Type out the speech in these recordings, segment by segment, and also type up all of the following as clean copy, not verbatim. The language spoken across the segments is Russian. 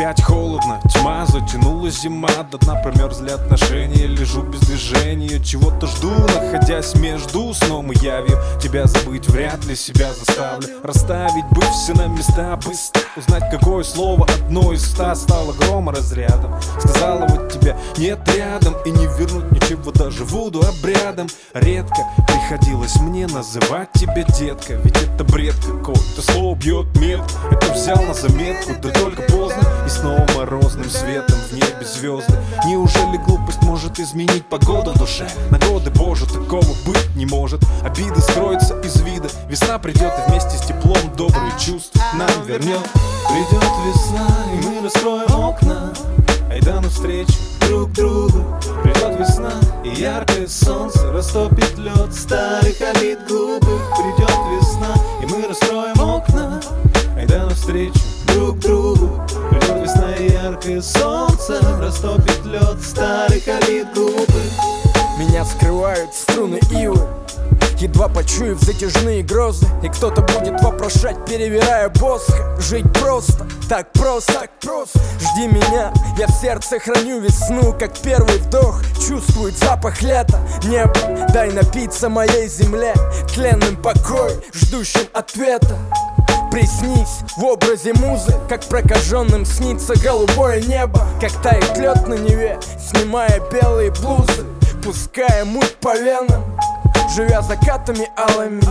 опять холодно, тьма, затянулась зима, до дна промерзли отношения. Лежу без движения, чего-то жду, находясь между сном и явью. Тебя забыть вряд ли, себя заставлю расставить бы все на места быстро. Узнать, какое слово одно из 100 стало громоразрядом. Сказала вот тебя нет рядом, и не вернуть ничего даже вуду обрядом. Редко приходилось мне называть тебя детка, ведь это бред какой-то, слово бьет метко. Это взял на заметку, да только поздно. И снова морозным светом в небе звезды. Неужели глупость может изменить погоду в душе? На годы, боже, такого быть не может. Обиды скроются из вида. Весна придет и вместе с теплом добрые чувства нам вернет. Придет весна, и мы раскроем окна. Айда навстречу друг другу. Придет весна, и яркое солнце растопит лед старых обид глупых. Придет весна, и мы раскроем окна. Айда навстречу друг другу. Придет весна, и яркое солнце растопит лед старых обид глупых. Меня скрывают струны ивы, едва почуяв затяжные грозы. И кто-то будет вопрошать, перевирая боско. Жить просто, так просто, так просто. Жди меня, я в сердце храню весну, как первый вдох чувствует запах лета. Небо, дай напиться моей земле тленным покой, ждущим ответа. Приснись в образе музы, как прокаженным снится голубое небо. Как тает лед на Неве, снимая белые блузы, пуская муть по венам, живя закатами алыми.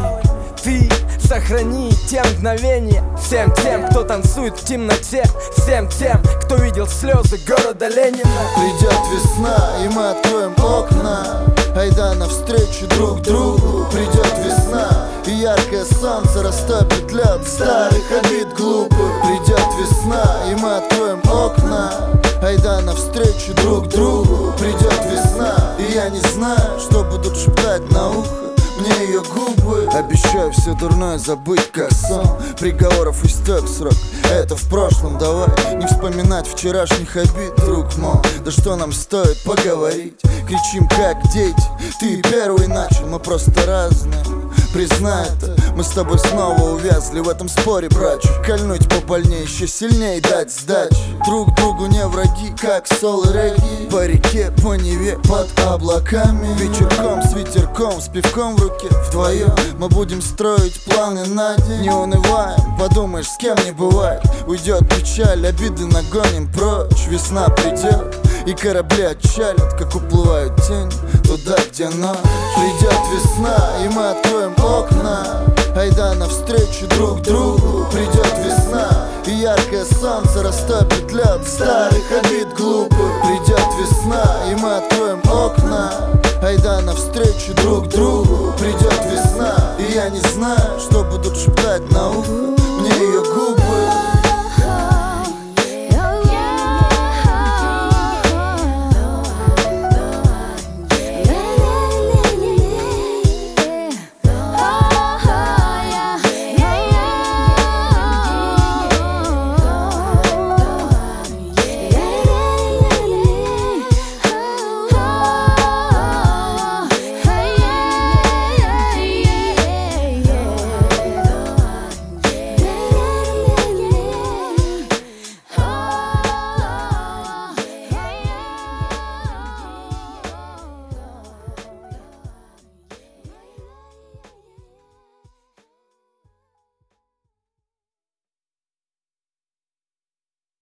Ты сохрани те мгновения всем тем, кто танцует в темноте, всем тем, кто видел слезы города Ленина. Придет весна, и мы откроем окна. Айда навстречу друг другу. Придет весна, и яркое солнце растопит лед старых обид глупых. Придет весна, и мы откроем окна. Айда навстречу друг другу. Придет весна, и я не знаю, что будут шептать на ухо мне ее губы. Обещаю все дурное забыть, как сон. Приговоров истек срок, это в прошлом. Давай не вспоминать вчерашних обид, друг мой. Да что нам стоит поговорить? Кричим как дети, ты первый начал, мы просто разные. Признай это, мы с тобой снова увязли в этом споре, братчик. Кольнуть побольнее, еще сильнее дать сдачи. Друг другу не враги, как сол и регги. По реке, по Неве, под облаками. Вечерком с ветерком, с пивком в руке. Вдвоем мы будем строить планы на день. Не унываем, подумаешь, с кем не бывает. Уйдет печаль, обиды нагоним прочь. Весна придет, и корабли отчалят, как уплывают тени туда, где ночь. Придет весна, и мы откроем окна. Айда навстречу друг другу. Придет весна, и яркое солнце растопит лед старых обид глупых. Придет весна, и мы откроем окна. Айда навстречу друг другу. Придет весна, и я не знаю, что будут шептать на ухо